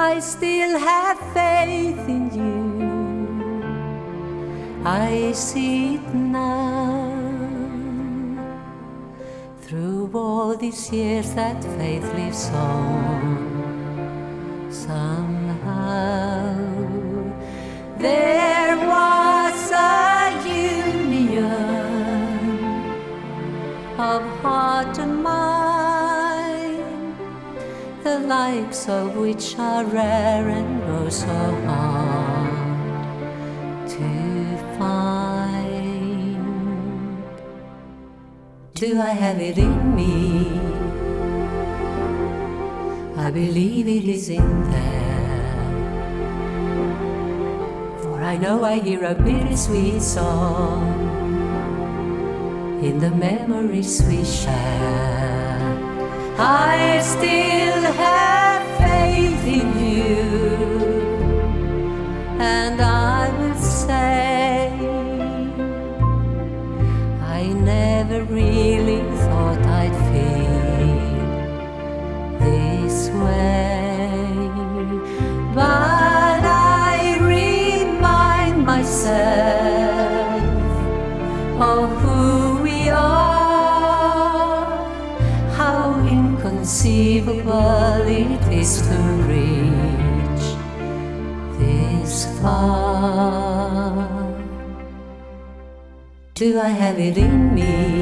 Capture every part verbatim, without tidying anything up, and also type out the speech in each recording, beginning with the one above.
I still have faith in you. I see it now. Through all these years that faith lives on. Somehow there was a union of heart and mind, the likes of which are rare and oh so hard to find. Do I have it in me? I believe it is in there, for I know I hear a bittersweet song in the memories we share. I still have faith in you, and I will say I never really thought I'd feel this way, but I remind myself of who we are, how inconceivable it is to reach this far. Do I have it in me?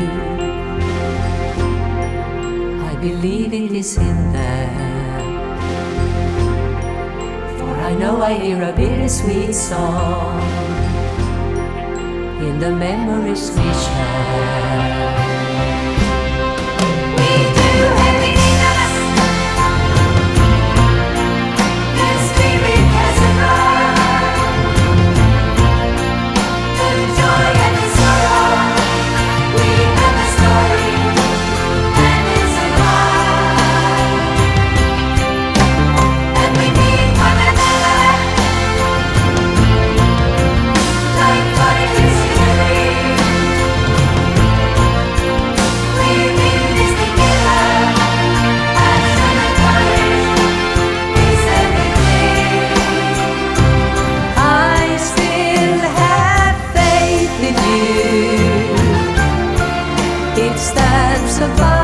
I believe it is in there, for I know I hear a bittersweet song in the memories we share. We do have it in us. The spirit has arrived. The joy and the sorrow. We have a story. It stands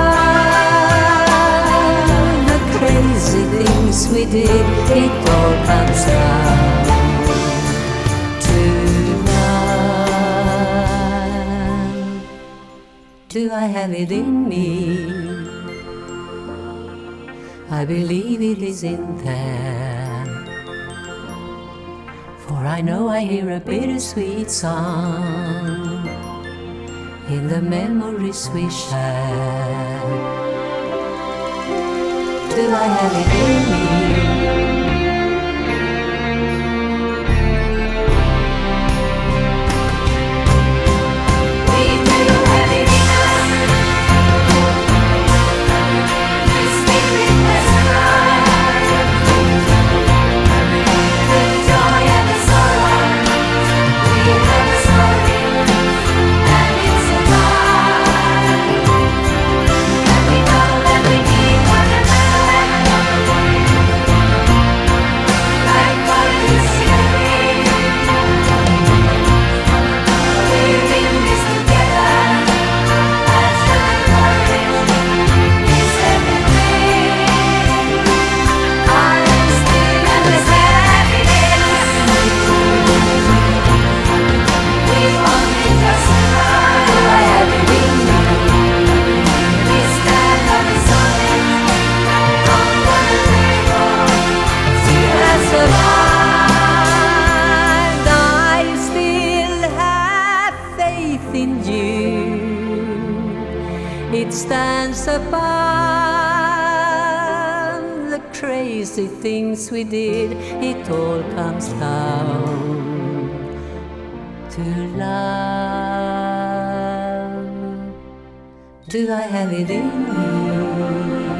above the crazy things we did. It all comes down to love. Do I have it in me? I believe it is in there, for I know I hear a bittersweet song in the memories we share. Do I have it in me? We do have it in us. The spirit has arrived. The joy and the sorrow. We have a story. In you, it stands above the crazy things we did. It all comes down to love. Do I have it in me?